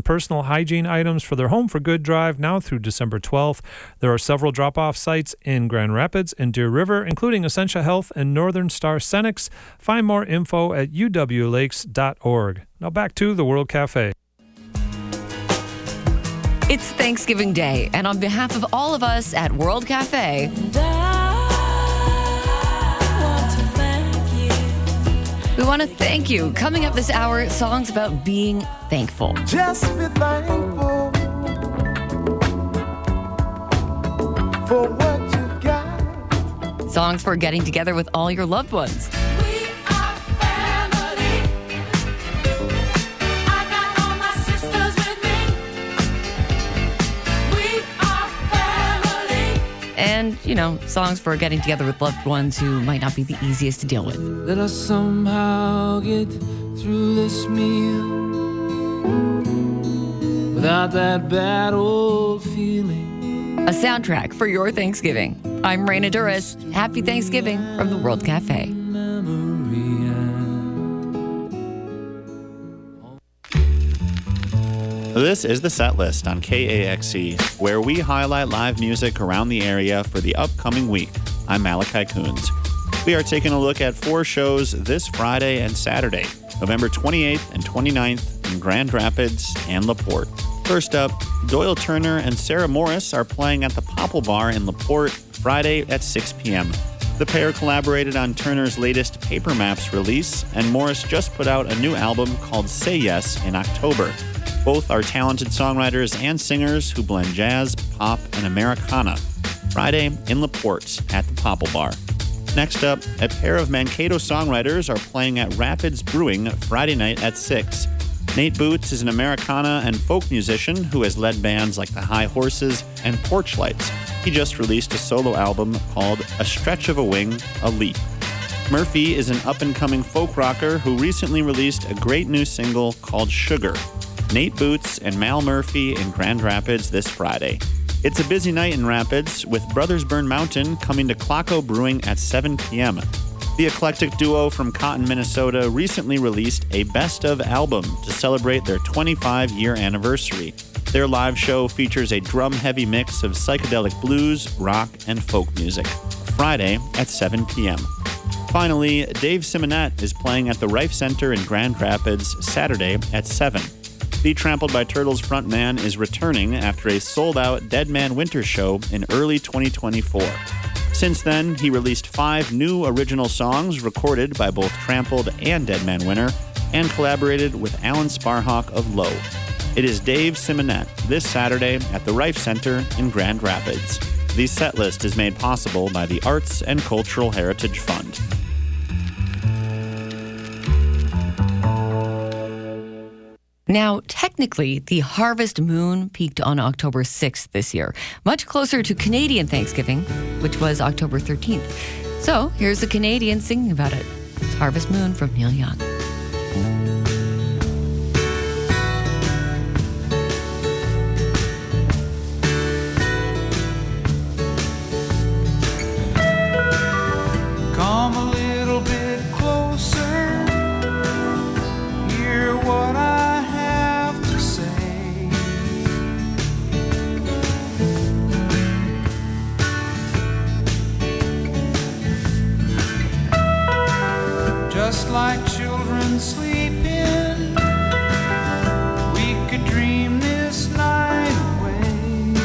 and personal hygiene items for their Home for Good drive now through December 12th. There are several drop-off sites in Grand Rapids and Deer River, including Essentia Health and Northern Star Cenex. Find more info at uwlakes.org. Now back to the World Cafe. It's Thanksgiving Day, and on behalf of all of us at World Cafe, we want to thank you. Coming up this hour, songs about being thankful. Just be thankful for what you got. Songs for getting together with all your loved ones. We are family. I got all my sisters with me. We are family. And, songs for getting together with loved ones who might not be the easiest to deal with. Let us somehow get through this meal without that bad old feeling. A soundtrack for your Thanksgiving. I'm Raina Duras. Happy Thanksgiving from the World Cafe. This is the set list on KAXE, where we highlight live music around the area for the upcoming week. I'm Malachi Coons. We are taking a look at 4 shows this Friday and Saturday, November 28th and 29th in Grand Rapids and LaPorte. First up, Doyle Turner and Sarah Morris are playing at the Popple Bar in LaPorte Friday at 6 p.m. The pair collaborated on Turner's latest Paper Maps release, and Morris just put out a new album called Say Yes in October. Both are talented songwriters and singers who blend jazz, pop, and Americana. Friday in LaPorte at the Popple Bar. Next up, a pair of Mankato songwriters are playing at Rapids Brewing Friday night at 6. Nate Boots is an Americana and folk musician who has led bands like the High Horses and Porch Lights. He just released a solo album called A Stretch of a Wing, A Leap. Murphy is an up-and-coming folk rocker who recently released a great new single called Sugar. Nate Boots and Mal Murphy in Grand Rapids this Friday. It's a busy night in Rapids, with Brothers Burn Mountain coming to Clocko Brewing at 7 p.m. The eclectic duo from Cotton, Minnesota recently released a best-of album to celebrate their 25-year anniversary. Their live show features a drum-heavy mix of psychedelic blues, rock, and folk music. Friday at 7 p.m. Finally, Dave Simonette is playing at the Rife Center in Grand Rapids Saturday at 7. The Trampled by Turtles frontman is returning after a sold-out Dead Man Winter show in early 2024. Since then, he released 5 new original songs recorded by both Trampled and Dead Man Winter, and collaborated with Alan Sparhawk of Low. It is Dave Simonette this Saturday at the Rife Center in Grand Rapids. The set list is made possible by the Arts and Cultural Heritage Fund. Now, technically, the harvest moon peaked on October 6th this year, much closer to Canadian Thanksgiving, which was October 13th. So here's a Canadian singing about it. It's Harvest Moon from Neil Young. Come a little bit closer, hear what I have to say. Just like children sleeping, we could dream this night away.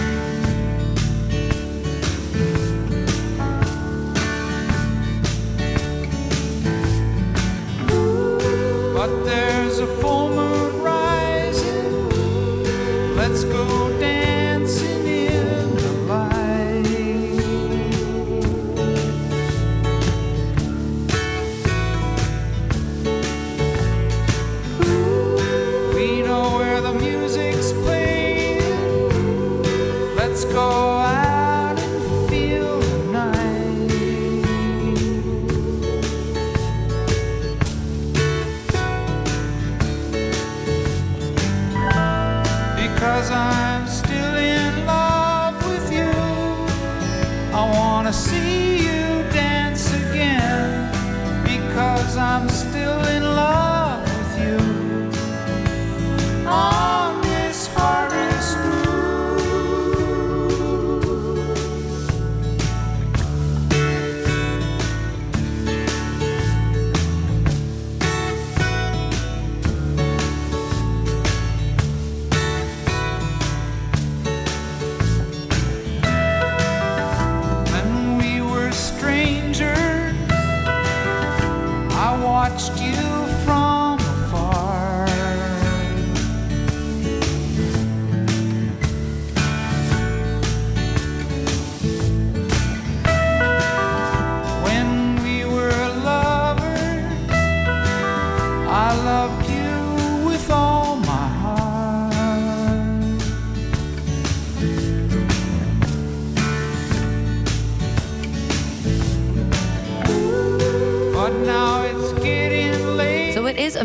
But there's a full moon rising. Let's go dancing in the light. We know where the music's playing. Let's go out and feel the night. Because I'm still in love with you. I wanna see you dance again. Because I'm still in love with you. On this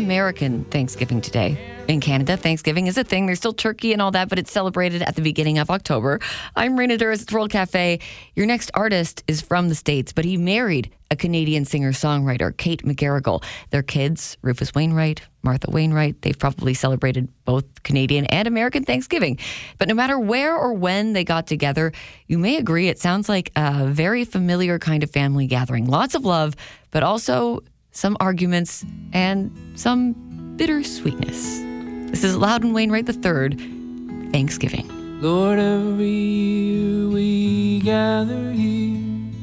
American Thanksgiving today. In Canada, Thanksgiving is a thing. There's still turkey and all that, but it's celebrated at the beginning of October. I'm Raina Duras at World Cafe. Your next artist is from the States, but he married a Canadian singer-songwriter, Kate McGarrigle. Their kids, Rufus Wainwright, Martha Wainwright, they've probably celebrated both Canadian and American Thanksgiving. But no matter where or when they got together, you may agree it sounds like a very familiar kind of family gathering. Lots of love, but also some arguments and some bittersweetness. This is Loudon Wainwright III, Thanksgiving. Lord, every year we gather here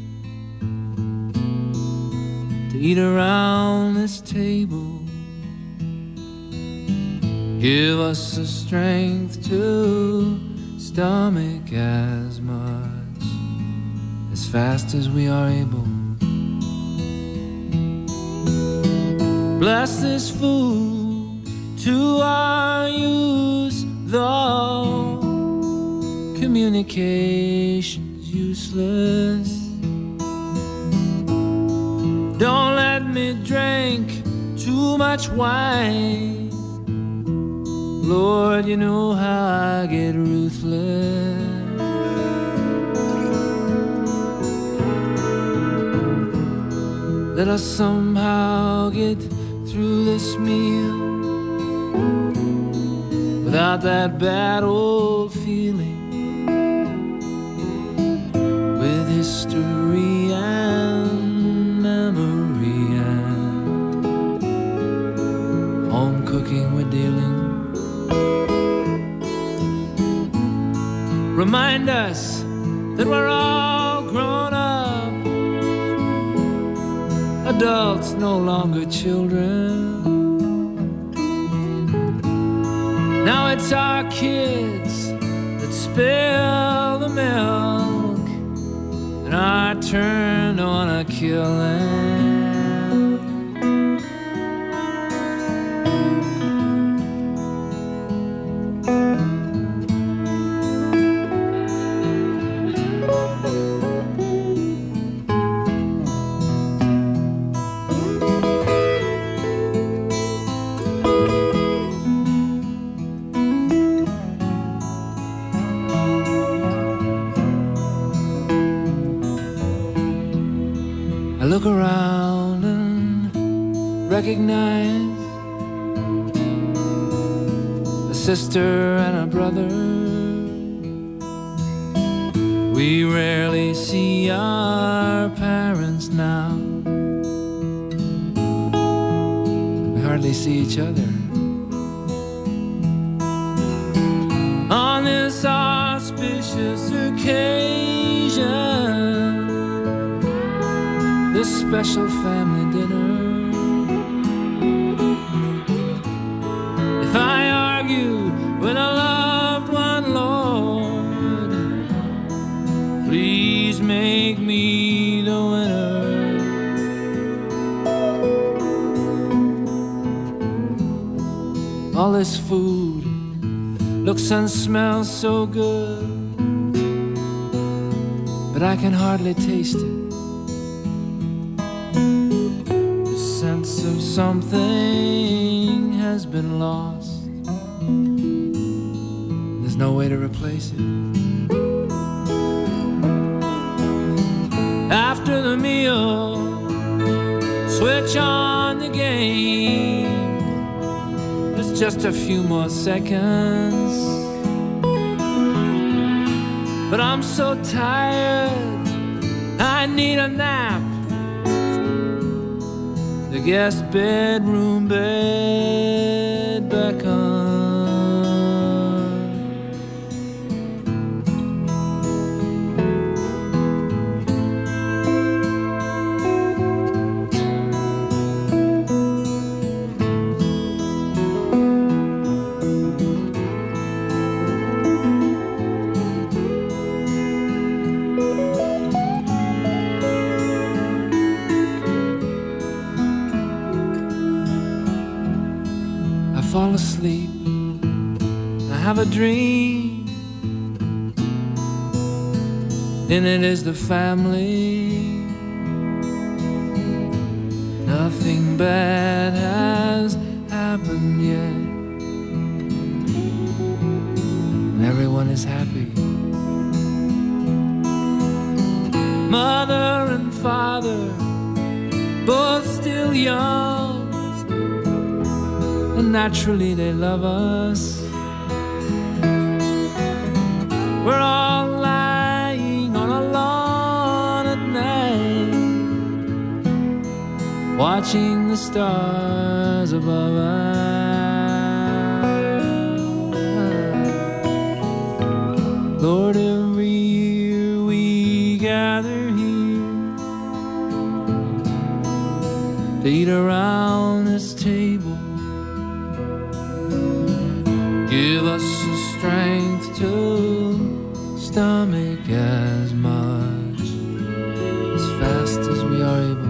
to eat around this table. Give us the strength to stomach as much, as fast as we are able. Bless this food to our use, though communication's useless. Don't let me drink too much wine. Lord, you know how I get ruthless. Let us somehow get through this meal without that bad old feeling, with history and memory and home cooking we're dealing. Remind us that we're all grown up, adults no longer children. Now it's our kids that spill the milk, and our turn to wanna kill them. Look around and recognize a sister and a brother. We rarely see our parents now. We hardly see each other. On this auspicious occasion, this special family dinner, if I argue with a loved one, Lord, please make me the winner. All this food looks and smells so good, but I can hardly taste it. Of something has been lost. There's no way to replace it. After the meal, switch on the game. It's just a few more seconds, but I'm so tired, I need a nap. The guest bedroom bed beckons. Fall asleep, I have a dream. In it is the family. Nothing bad has happened yet, and everyone is happy. Mother and father, both still young, and naturally they love us. We're all lying on a lawn at night, watching the stars above us. Lord, every year we gather here to eat around this table. Give us the strength to stomach as much, as fast as we are able.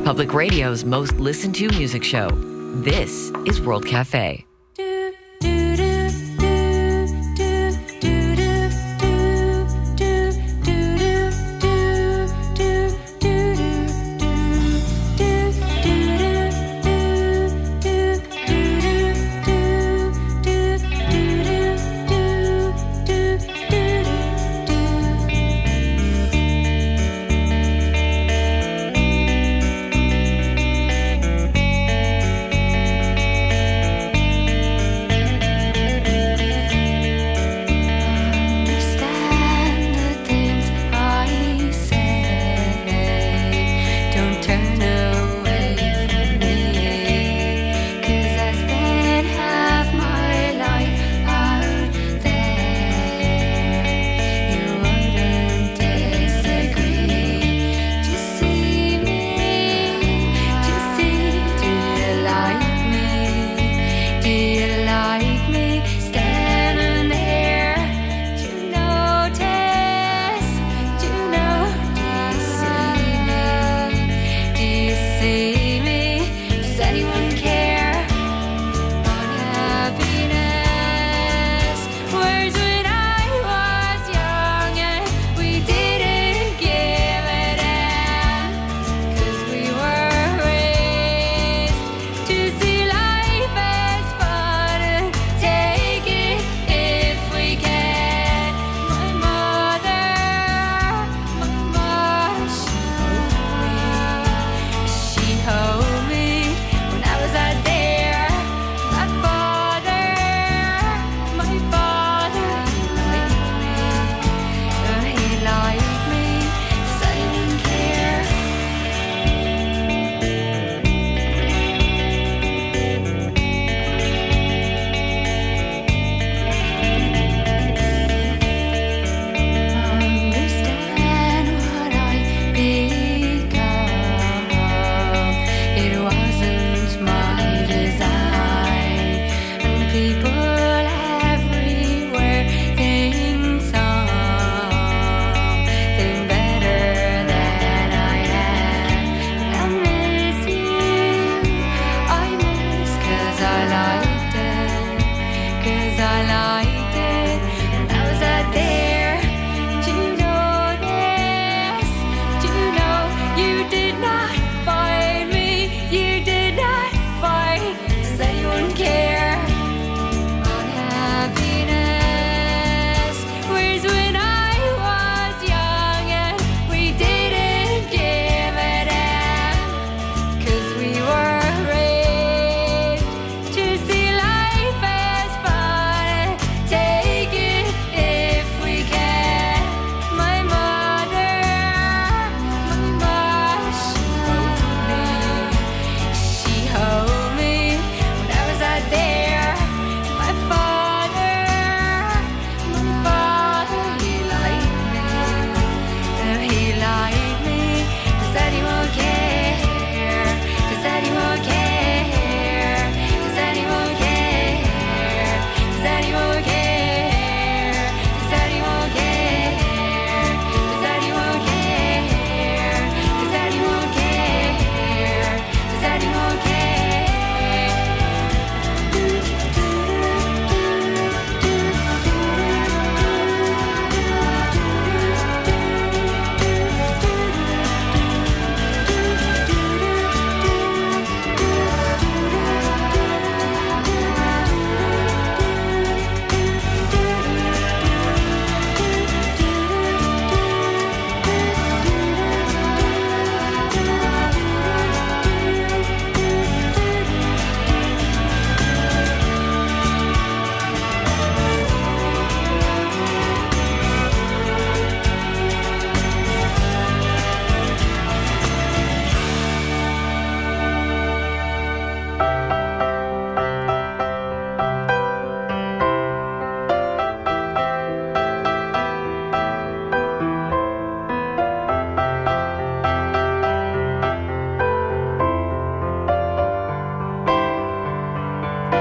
Public Radio's most listened to music show. This is World Cafe.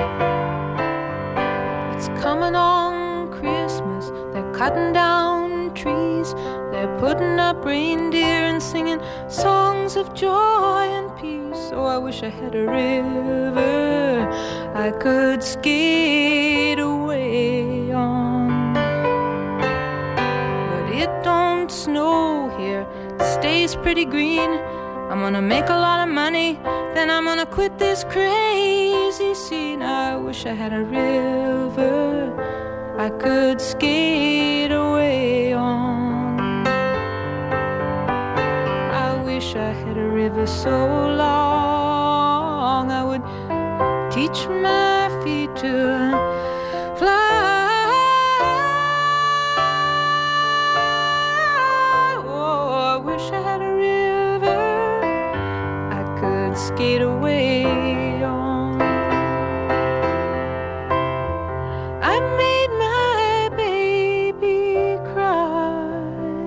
Coming on Christmas, they're cutting down trees. They're putting up reindeer and singing songs of joy and peace. Oh, I wish I had a river I could skate away on. But it don't snow here, it stays pretty green. I'm gonna make a lot of money, then I'm gonna quit this crazy scene. I wish I had a river I could skate away on. I wish I had a river so long I would teach my feet to fly. Oh, I wish I had a river I could skate away on. I made my baby cry.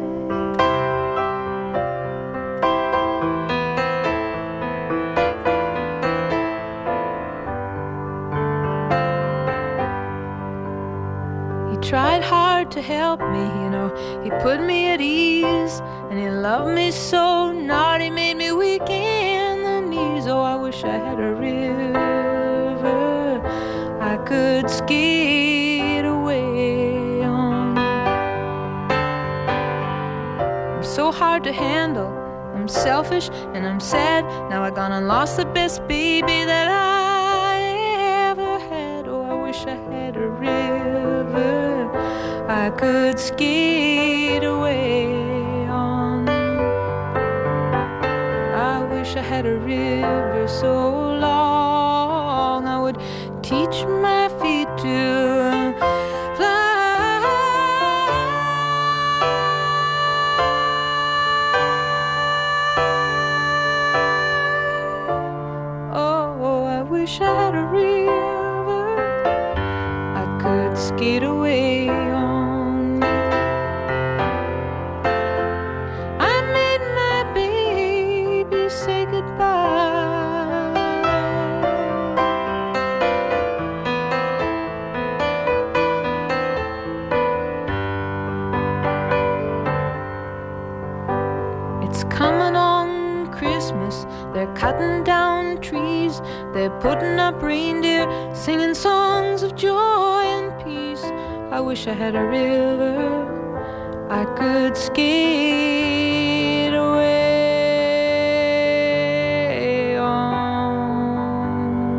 He tried hard to help me, you know. He put me at ease, and he loved me so. Not he made me weak in the knees. Oh, I wish I had a river I could skate away on. I'm so hard to handle, I'm selfish and I'm sad. Now I gone and lost the best baby that I ever had. Oh, I wish I had a river I could skate away on. I wish I had a river so long I would teach my feet to fly. Oh, I wish I had a river I could skate away on. I made my baby say goodbye. It's coming on Christmas, they're cutting down trees, they're putting up reindeer, singing songs of joy and peace. I wish I had a river I could skate away on.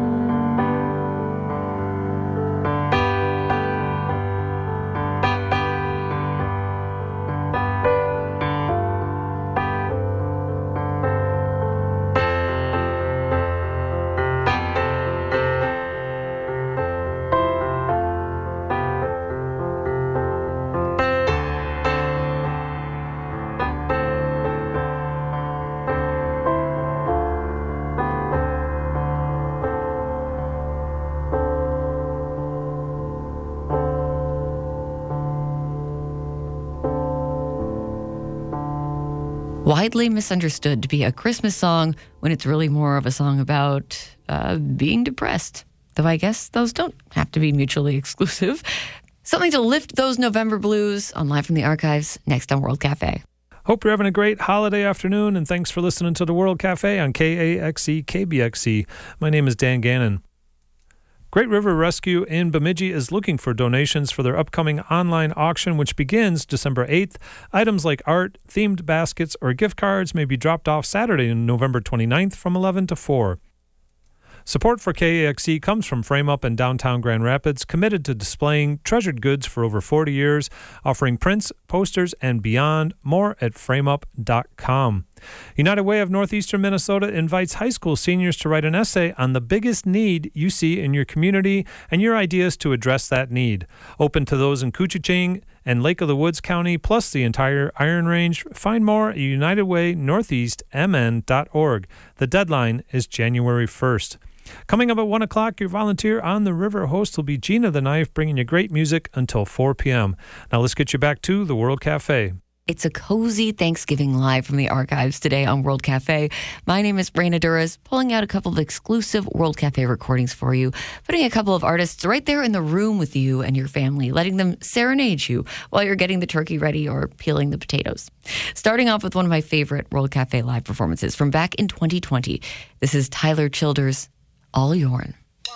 Widely misunderstood to be a Christmas song when it's really more of a song about being depressed. Though I guess those don't have to be mutually exclusive. Something to lift those November blues on Live from the Archives next on World Cafe. Hope you're having a great holiday afternoon, and thanks for listening to the World Cafe on KAXE KBXE. My name is Dan Gannon. Great River Rescue in Bemidji is looking for donations for their upcoming online auction, which begins December 8th. Items like art, themed baskets, or gift cards may be dropped off Saturday, November 29th from 11 to 4. Support for KAXE comes from Frame Up in downtown Grand Rapids, committed to displaying treasured goods for over 40 years, offering prints, posters, and beyond. More at frameup.com. United Way of Northeastern Minnesota invites high school seniors to write an essay on the biggest need you see in your community and your ideas to address that need. Open to those in Couchiching and Lake of the Woods County, plus the entire Iron Range. Find more at unitedwaynortheastmn.org. The deadline is January 1st. Coming up at 1 o'clock, your volunteer on the river host will be Gina the Knife, bringing you great music until 4 p.m. Now let's get you back to the World Cafe. It's a cozy Thanksgiving live from the archives today on World Cafe. My name is Raina Duras, pulling out a couple of exclusive World Cafe recordings for you, putting a couple of artists right there in the room with you and your family, letting them serenade you while you're getting the turkey ready or peeling the potatoes. Starting off with one of my favorite World Cafe live performances from back in 2020. This is Tyler Childers, All Yourn.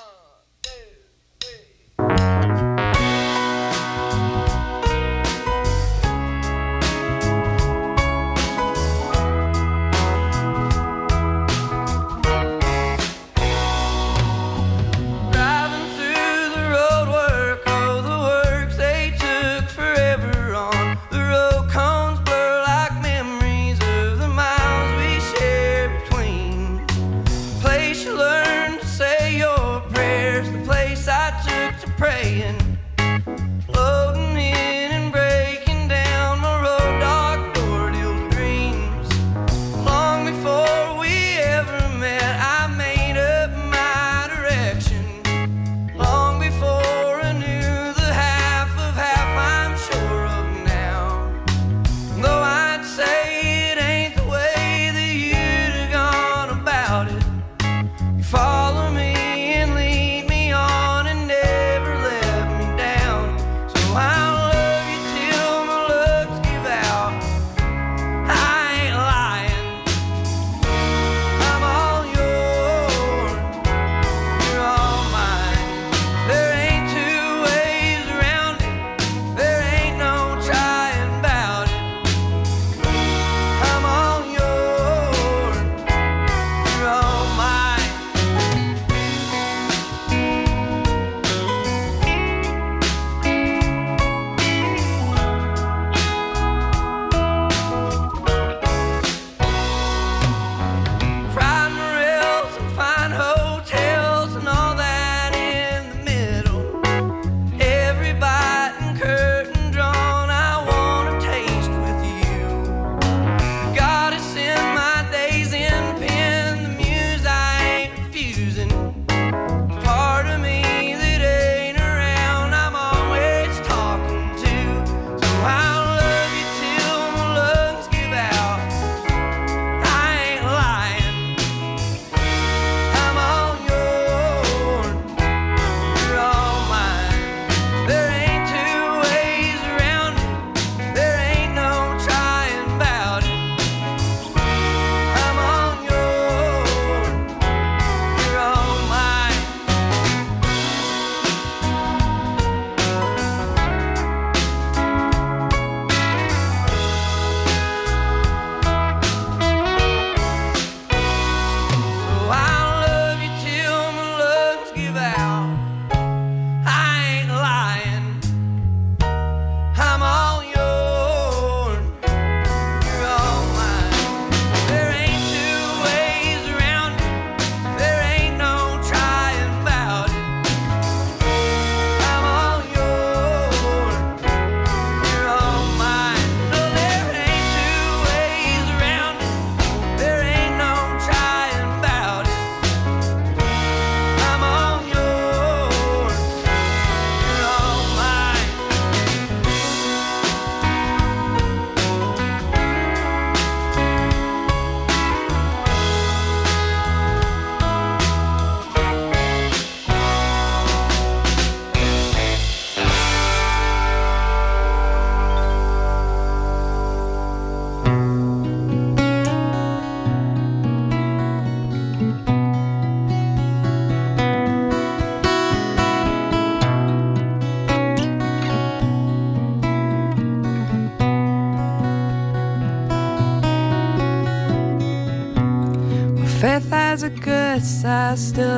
Faith has a good side, still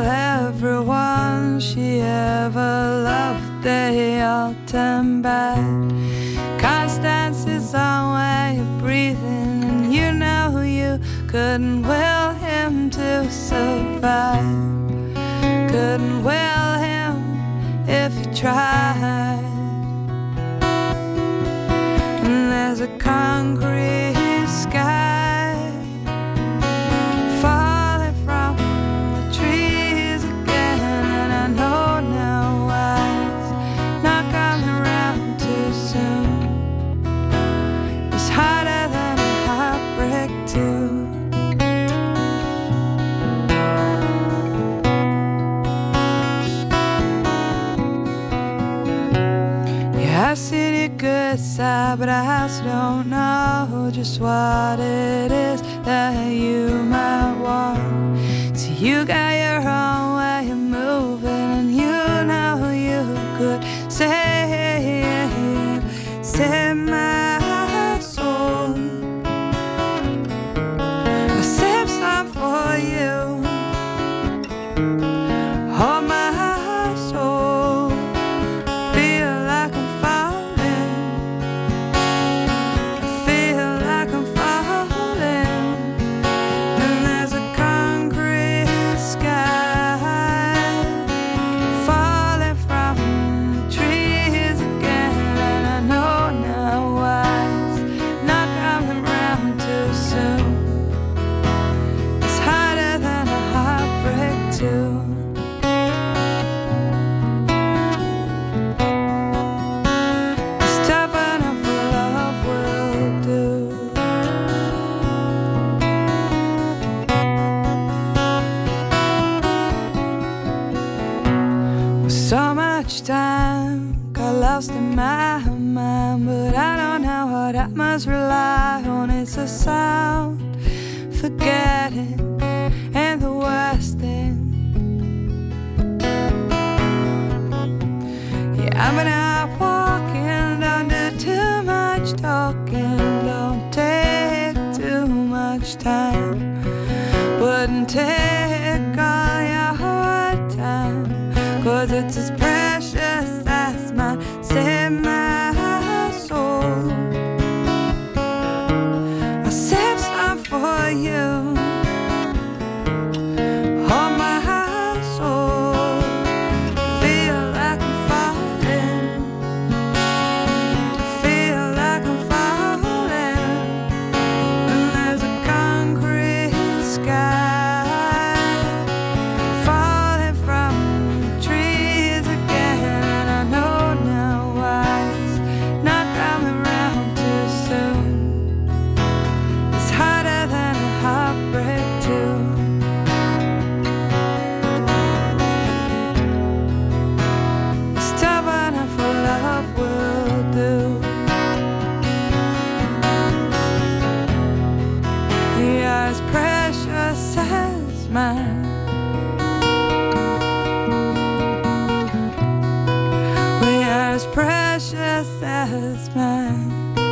everyone she ever loved, they all turn bad. Constance's own way of breathing, and you know you couldn't will him to survive. Couldn't will him if you tried. And there's a concrete sky high I've seen your good side, but I still don't know just what it is that you might want. So you got your own way of moving, and you know you could set my soul. I save some for you. Hold my soul. Feel like I'm falling. I feel like I'm falling. And there's a concrete sky falling from the trees again. And I know now why it's not coming round too soon. It's harder than a heartbreak too. It's tough enough for love will do. With so much time got lost in my mind, but I don't know what I must rely on. It's a sound, forgetting, and the worst thing. Yeah, I've been out walking, don't do too much talking, don't take too much time. Wouldn't take all your time, 'cause it's as precious as mine. Save my soul. I'll save some for you. Hold my soul. Feel like I'm falling. Feel like I'm falling. And there's a concrete sky falling from the trees again. And I know now why it's not coming round too soon. It's harder than a heartbreak too. It's tough enough for love will do. You're as precious as mine. We are as precious as mine.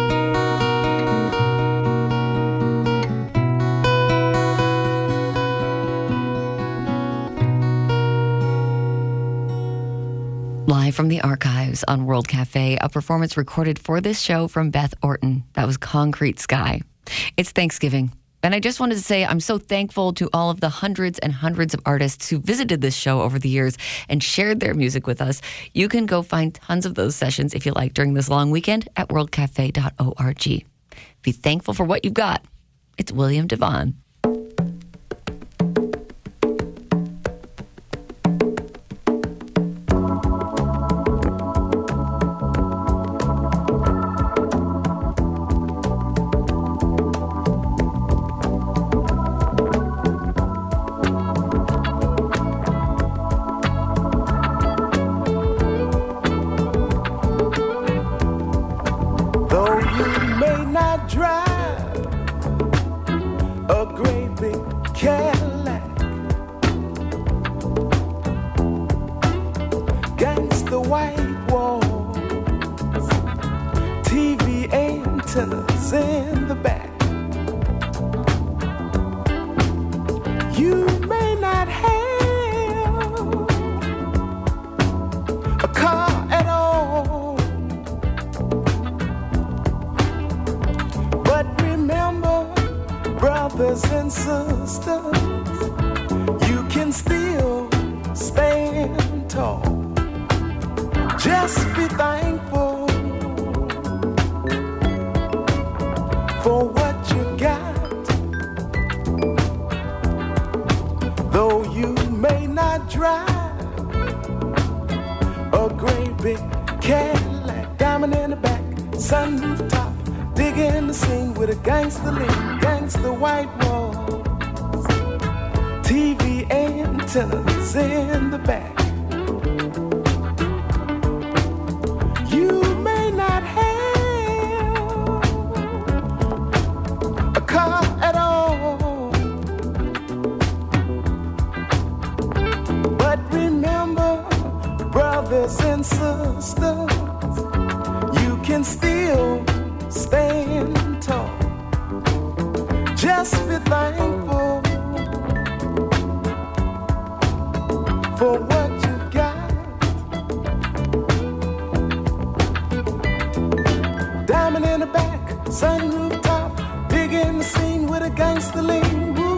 Live from the archives on World Cafe, a performance recorded for this show from Beth Orton. That was Concrete Sky. It's Thanksgiving. And I just wanted to say I'm so thankful to all of the hundreds and hundreds of artists who visited this show over the years and shared their music with us. You can go find tons of those sessions if you like during this long weekend at worldcafe.org. Be thankful for what you've got. It's William Devon. Though you may not drive a great big Cadillac, gangsta white walls, TV antennas in the back. You may not have a car at all, but remember, brothers and sisters, you can still stand tall. Just be thankful for what you got. Though you may not drive a great big Cadillac, diamond in the back, sunroof top, digging the scene with a gangster lean, gangster white walls, TV antennas in the back. You may sisters, you can still stand tall. Just be thankful for what you got. Diamond in the back, sunroof top, digging the scene with a gangster lean. Woo.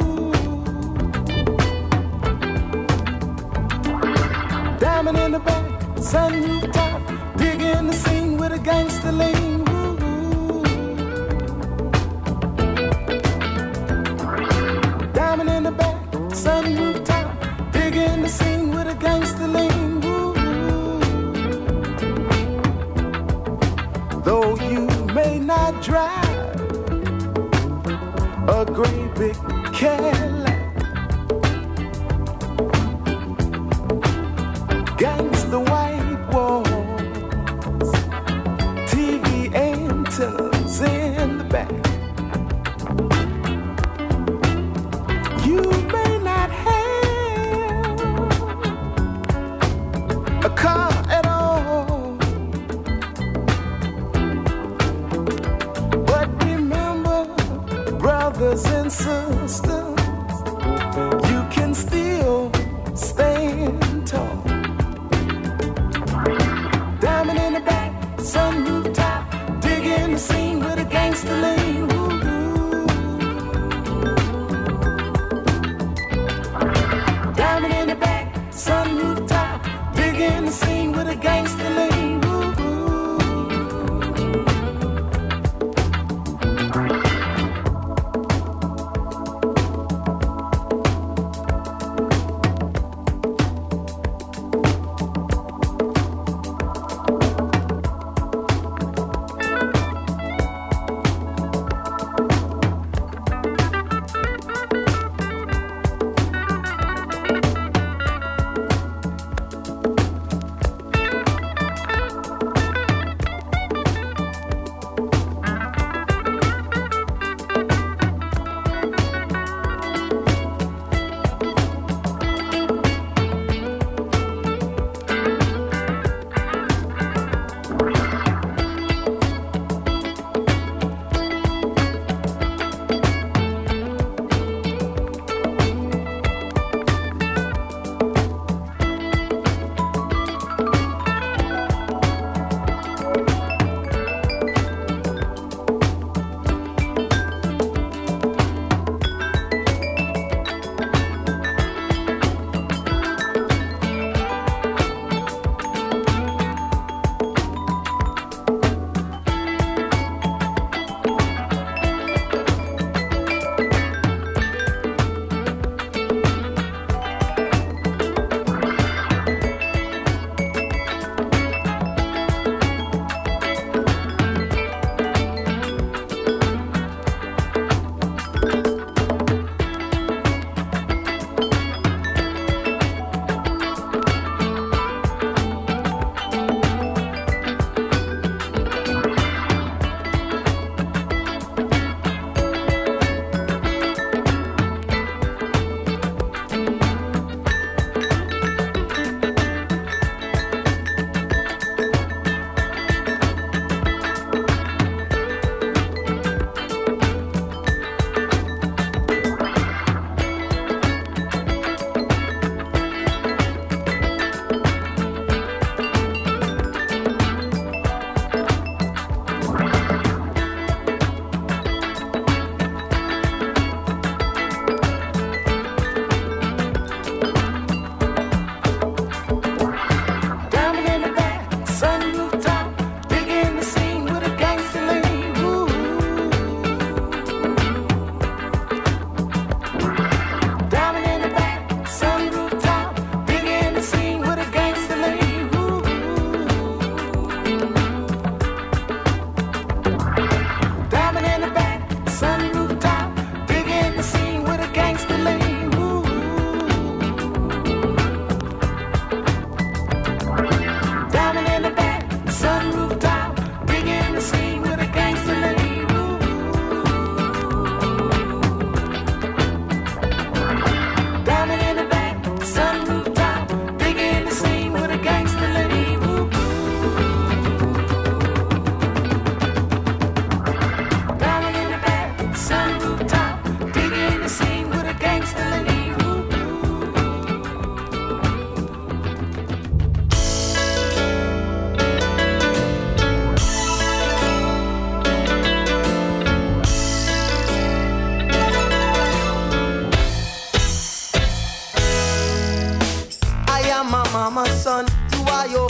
Diamond in the back, sunroof top, digging the scene with a gangster lean. Woo. Diamond in the back, sunroof top, digging the scene with a gangster lean. Woo. Though you may not drive a great big Cadillac, gangsta white walls, TV antennas in the back. You may not have a car at all, but remember, brothers and sisters, you can still stand tall. Diamond in the back, sunroof top, digging the scene with a gangster lean. Woo. Diamond in the back, sunroof top, digging the scene with a gangster lean. Woo.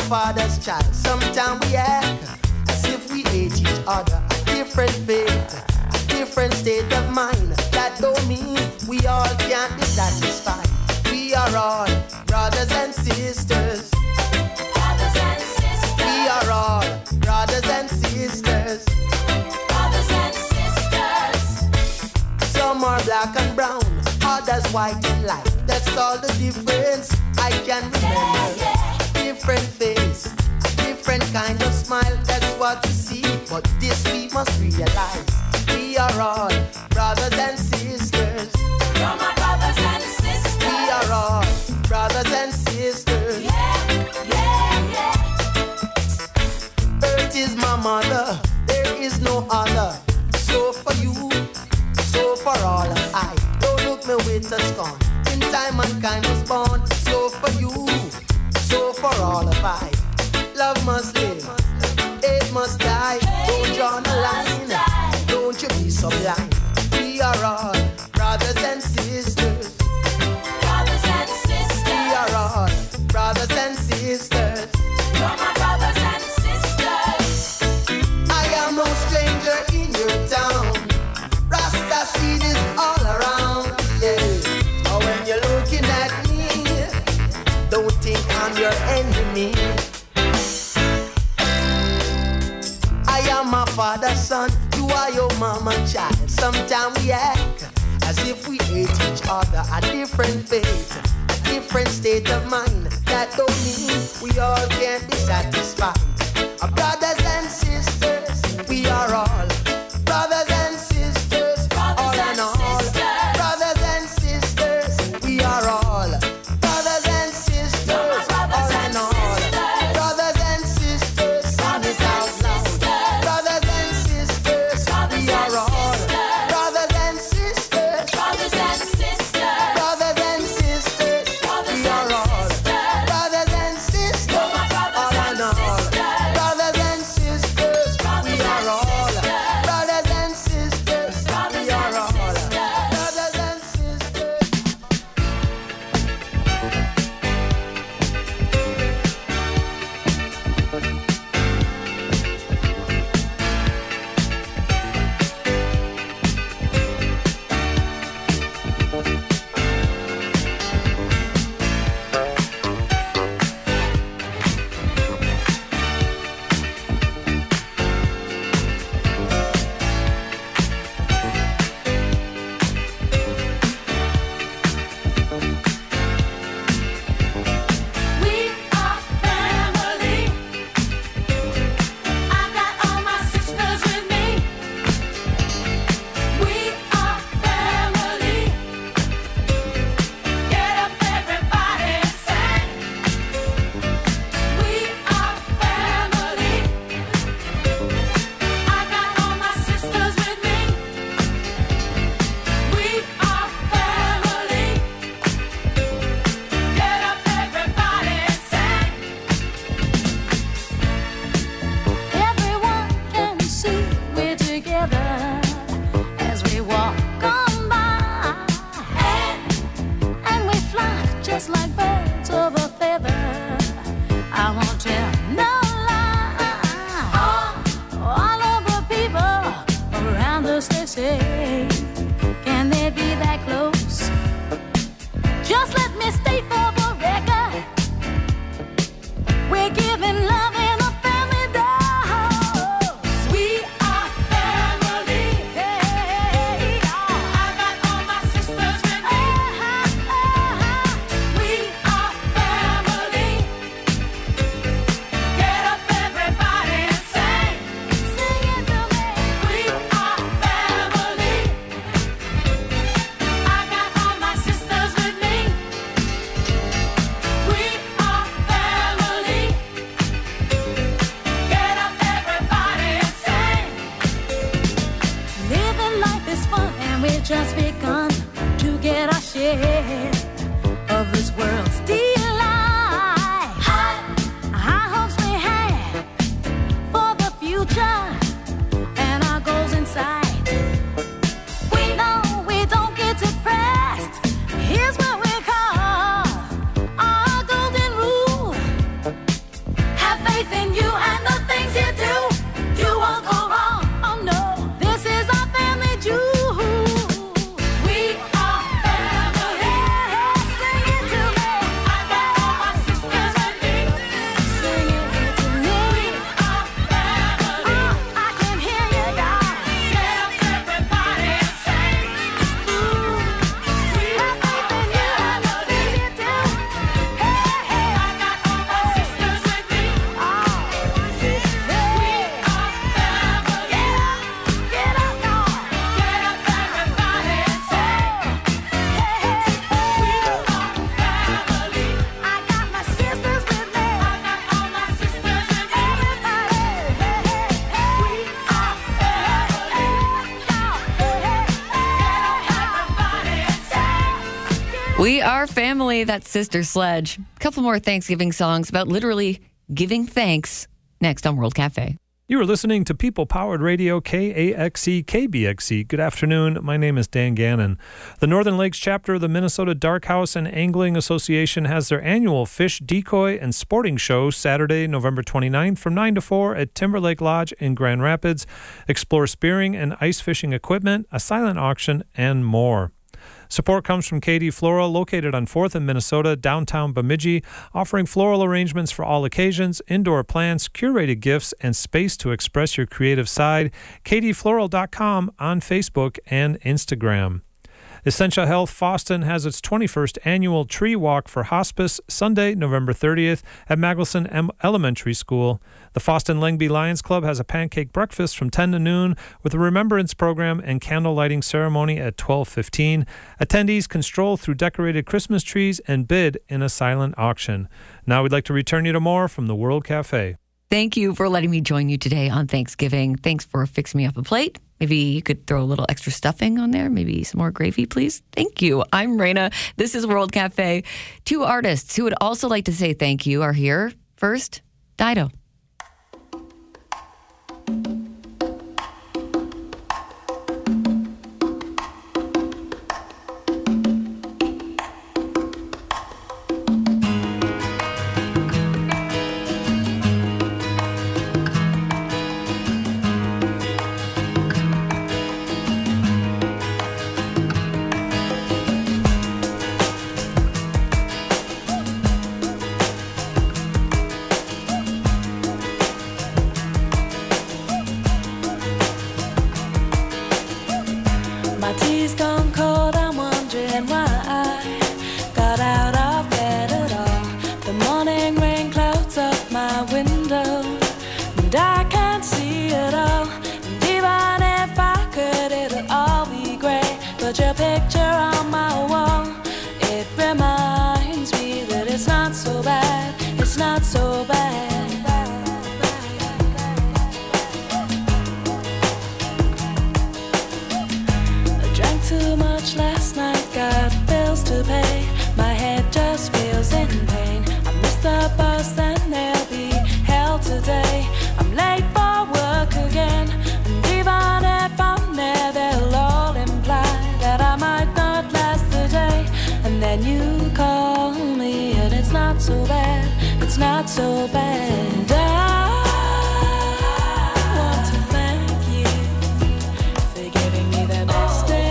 father's child. Sometimes we act as if we hate each other. A different fate, a different state of mind. That don't mean we all can't be satisfied. We are all brothers and sisters. Brothers and sisters. We are all brothers and sisters. Brothers and sisters. Some are black and brown, others white and light. That's all the difference I can remember. Different face, different kind of smile. That's what you see, but this we must realize. We are all brothers and sisters. You're my brothers and sisters. We are all brothers and sisters. Earth is my mother, there is no other. So for you, so for all of I. Don't look me with a scorn. In time mankind was born. So for you, so for all of I. Love must live, hate must die. Don't draw the line, don't you be so blind. We are all brothers and sisters. Brothers and sisters. We are all brothers and sisters. You're my brothers and sisters. I am no stranger in your town. Rasta seed is all around. Yeah. Oh, when you're looking at me, don't think I'm your enemy. I am my father's son. You are your mama's child. Sometimes we act as if we hate each other. A different fate, a different state of mind. That don't mean we all can't be satisfied. Our brothers and sisters, we are all brothers and sisters, all in all. Brothers and sisters, we are all brothers and sisters, all in all. Brothers and sisters, sing it out loud. Brothers and sisters, we are all brothers and sisters. Brothers and sisters. Brothers and sisters, we are all brothers and sisters, all in all. Brothers and sisters, we are all brothers and sisters, we are all brothers and sisters. We are family. I got all my sisters with me. We are family. Get up, everybody, and sing. We are family. I got all my sisters with me. We are family. Get up, everybody, and sing. Everyone can see we're together as we walk on by, and we fly just like birds of a feather. I won't tell no lie. All of the people around us, they say, can they be that close? Just let me state for the record, we're giving love in a family dose. We are family. I got all my sisters with me. We are family. Get up, everybody, and sing. Sing it to me. We are family. I got all my sisters with me. We are family. Get up, everybody, and sing. Living life is fun, and we just begun to get our share of this world's delight. High hopes we have for the future, and our goals in sight. We know we don't get depressed. Here's what we call our golden rule. faith in you and the things you do. You won't go wrong. Oh no, this is our family jewel. We are family. Sing it to me. I got all my sisters with me. Sing it to me. We are family. I can hear you, God. Get up, everybody, and sing. We have faith in you and the things you do. Hey, hey, I got all my sisters with me. Oh, we are family. Get up, y'all. Get up, everybody, and sing. Hey, hey, we are family. I got my sisters with me. I got all my sisters with me. Everybody, hey, hey, we are family. Y'all, hey, hey, get up, everybody, and sing. We are family. That's Sister Sledge. A couple more Thanksgiving songs about literally giving thanks next on World Cafe. You are listening to People Powered Radio, KAXE, KBXE. Good afternoon. My name is Dan Gannon. The Northern Lakes chapter of the Minnesota Dark House and Angling Association has their annual fish decoy and sporting show Saturday, November 29th from 9 to 4 at Timberlake Lodge in Grand Rapids. Explore spearing and ice fishing equipment, a silent auction, and more. Support comes from Katie Floral, located on 4th in Minnesota, downtown Bemidji, offering floral arrangements for all occasions, indoor plants, curated gifts, and space to express your creative side. KatieFloral.com on Facebook and Instagram. Essentia Health Foston has its 21st annual Tree Walk for Hospice, Sunday, November 30th at Magleson Elementary School. The Foston Lengby Lions Club has a pancake breakfast from 10 to noon with a remembrance program and candle lighting ceremony at 12:15. Attendees can stroll through decorated Christmas trees and bid in a silent auction. Now we'd like to return you to more from the World Cafe. Thank you for letting me join you today on Thanksgiving. Thanks for fixing me up a plate. Maybe you could throw a little extra stuffing on there. Maybe some more gravy, please. Thank you. I'm Raina. This is World Cafe. Two artists who would also like to say thank you are here. First, Dido. My tea's gone cold, I'm wondering why I got out of bed at all. The morning rain clouds up my window, and I can't see it all. And even if I could, it'll all be grey. But your picture on my wall, it reminds me that it's not so bad, it's not so bad. Too much last night, got bills to pay. My head just feels in pain. I missed the bus and there'll be hell today. I'm late for work again, and even if I'm there, they'll all imply that I might not last the day. And then you call me, and it's not so bad, it's not so bad. I want to thank you for giving me the best day.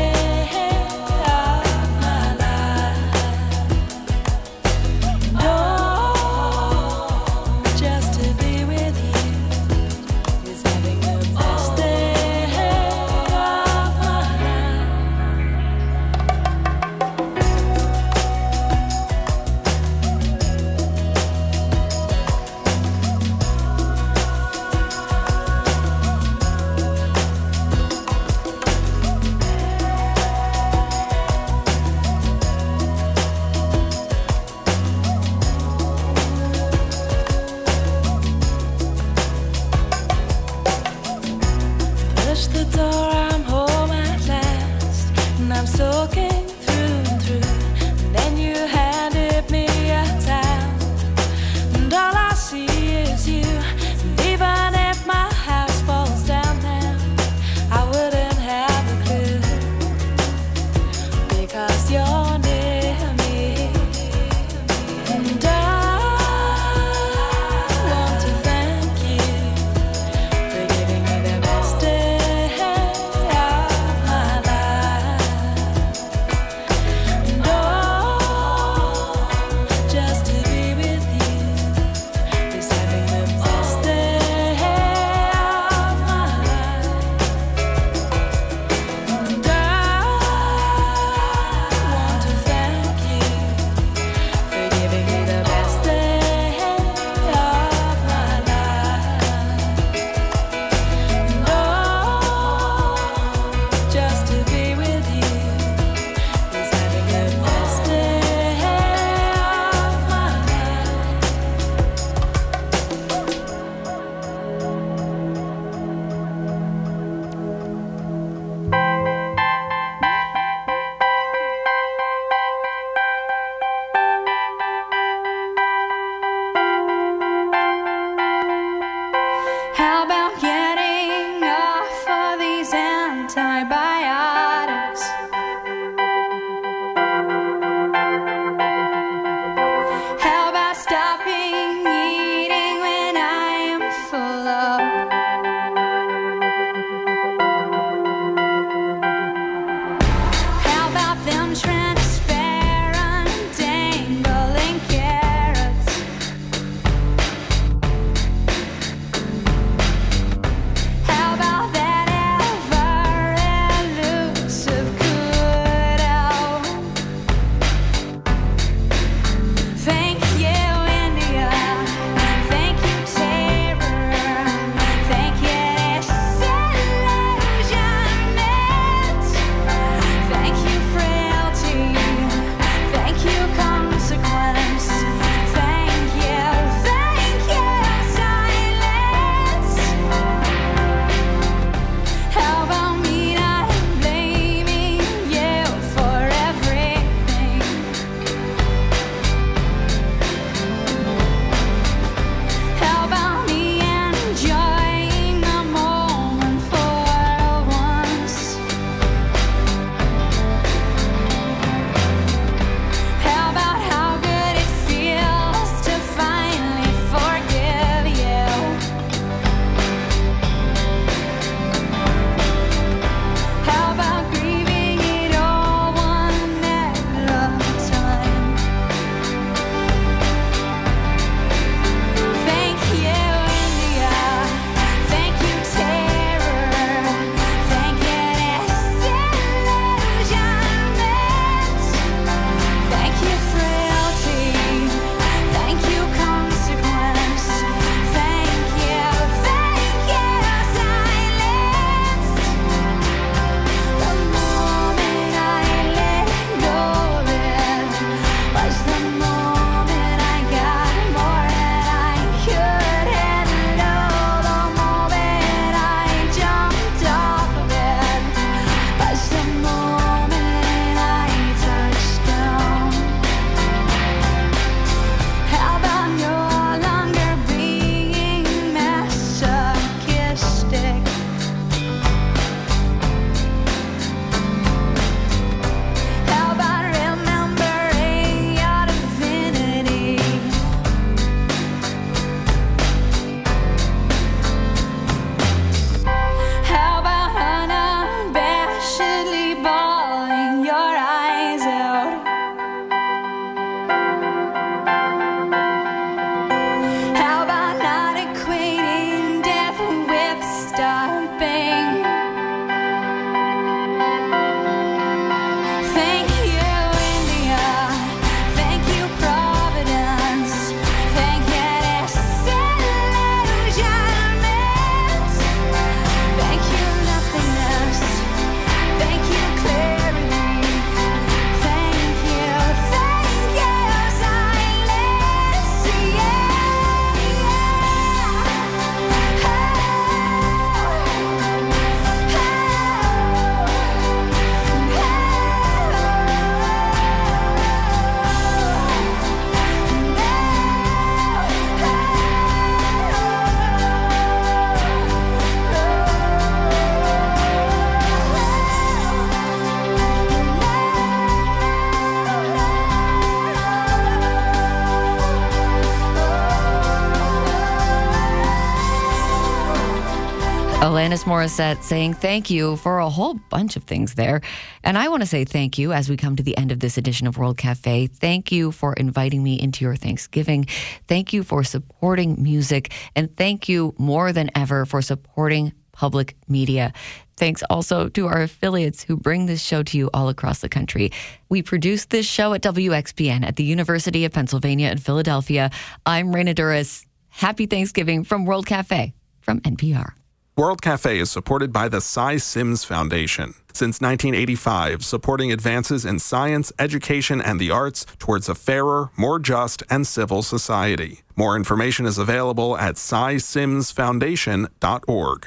Alanis Morissette saying thank you for a whole bunch of things there. And I want to say thank you as we come to the end of this edition of World Cafe. Thank you for inviting me into your Thanksgiving. Thank you for supporting music. And thank you more than ever for supporting public media. Thanks also to our affiliates who bring this show to you all across the country. We produce this show at WXPN at the University of Pennsylvania in Philadelphia. I'm Raina Duras. Happy Thanksgiving from World Cafe from NPR. World Cafe is supported by the Cy Sims Foundation. Since 1985, supporting advances in science, education, and the arts towards a fairer, more just, and civil society. More information is available at cysimsfoundation.org.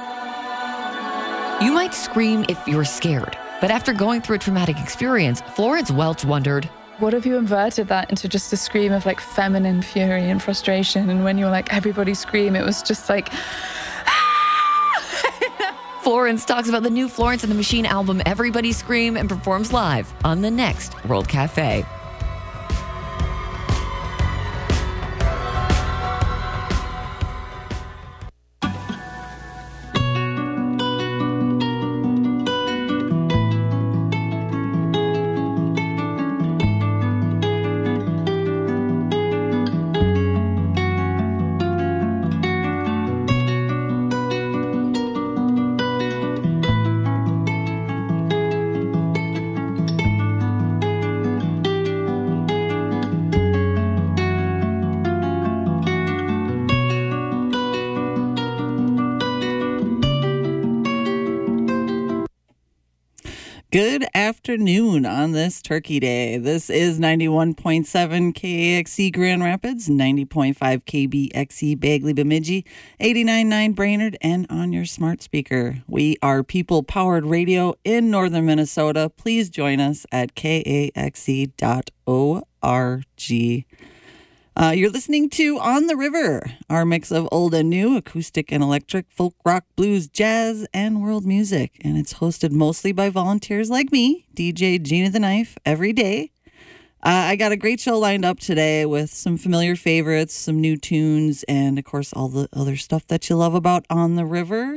You might scream if you're scared, but after going through a traumatic experience, Florence Welch wondered, what if you inverted that into just a scream of like feminine fury and frustration? And when you were like, everybody scream, it was just like... Florence talks about the new Florence and the Machine album Everybody Scream and performs live on the next World Cafe. Good afternoon on this Turkey Day. This is 91.7 KAXE Grand Rapids, 90.5 KBXE Bagley Bemidji, 89.9 Brainerd, and on your smart speaker. We are people-powered radio in northern Minnesota. Please join us at kaxe.org. You're listening to On the River, our mix of old and new, acoustic and electric, folk, rock, blues, jazz, and world music. And it's hosted mostly by volunteers like me, DJ Gina the Knife, every day. I got a great show lined up today with some familiar favorites, some new tunes, and, of course, all the other stuff that you love about On the River.